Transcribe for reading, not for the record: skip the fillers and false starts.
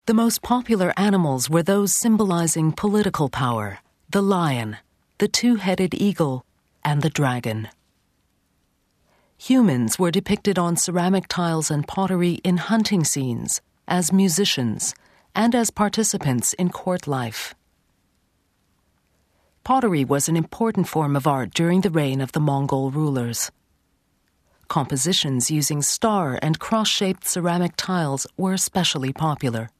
The most popular animals were those symbolizing political power: the lion, the two-headed eagle, and the dragon. Humans were depicted on ceramic tiles and pottery in hunting scenes, as musicians, and as participants in court life. Pottery was an important form of art during the reign of the Mongol rulers. Compositions using star and cross-shaped ceramic tiles were especially popular.